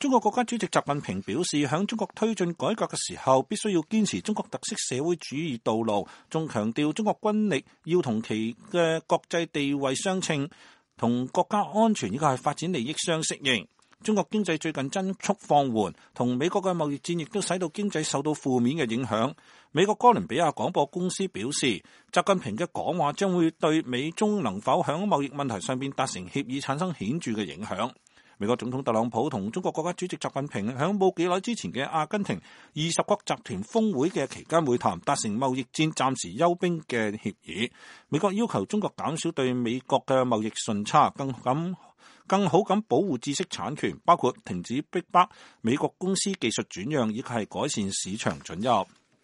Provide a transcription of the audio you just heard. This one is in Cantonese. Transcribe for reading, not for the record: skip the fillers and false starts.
中國國家主席習近平表示，響中國推進改革嘅時候，必須要堅持中國特色社會主義道路，仲強調中國軍力要同其嘅國際地位相稱，同國家安全以及係發展利益相適應。中國經濟最近增速放緩，同美國嘅貿易戰亦都使到經濟受到負面嘅影響。美國哥倫比亞廣播公司表示，習近平嘅講話將會對美中能否響貿易問題上邊達成協議產生顯著嘅影響。美國總統特朗普同中國國家主席習近平響冇幾耐之前嘅阿根廷20國集團峰會嘅期間會談，達成貿易戰暫時休兵嘅協議。美國要求中國減少對美國嘅貿易順差，更好咁保護知識產權，包括停止逼迫美國公司技術轉讓，以及係改善市場准入。